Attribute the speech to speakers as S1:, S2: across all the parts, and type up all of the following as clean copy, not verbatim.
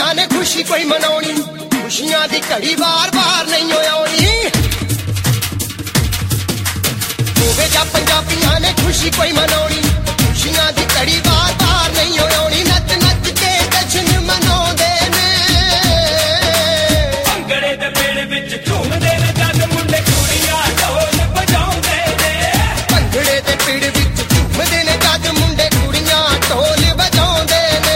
S1: ਪੰਜਾਬੀਆਂ ਨੇ ਖੁਸ਼ੀ ਕੋਈ ਮਨਾਉਣੀ, ਖੁਸ਼ੀਆਂ ਦੀ ਘੜੀ ਵਾਰ-ਵਾਰ ਨਹੀਂ ਆਉਣੀ। ਹੋਵੇ ਜਾਂ ਪੰਜਾਬੀਆਂ ਨੇ ਖੁਸ਼ੀ ਕੋਈ ਮਨਾਉਣੀ, ਖੁਸ਼ੀਆਂ ਦੀ ਘੜੀ ਵਾਰ-ਵਾਰ ਨਹੀਂ ਆਉਣੀ। ਨੱਚ-ਨੱਚ ਕੇ ਜਸ਼ਨ ਮਨਾਉਂਦੇ ਨੇ,
S2: ਭੰਗੜੇ ਦੇ ਪਿੜ ਵਿੱਚ ਝੂਮਦੇ ਨੇ ਜਦ ਮੁੰਡੇ ਕੁੜੀਆਂ ਢੋਲ ਵਜਾਉਂਦੇ ਨੇ।
S1: ਭੰਗੜੇ ਦੇ ਪਿੜ ਵਿੱਚ ਝੂਮਦੇ ਨੇ ਜਦ ਮੁੰਡੇ ਕੁੜੀਆਂ ਢੋਲ ਵਜਾਉਂਦੇ ਨੇ।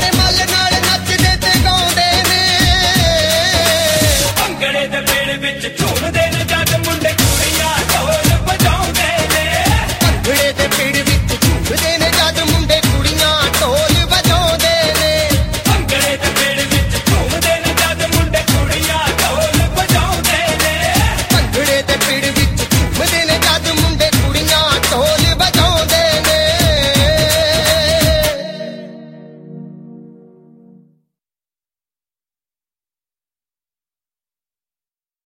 S2: ਵਿੱਚ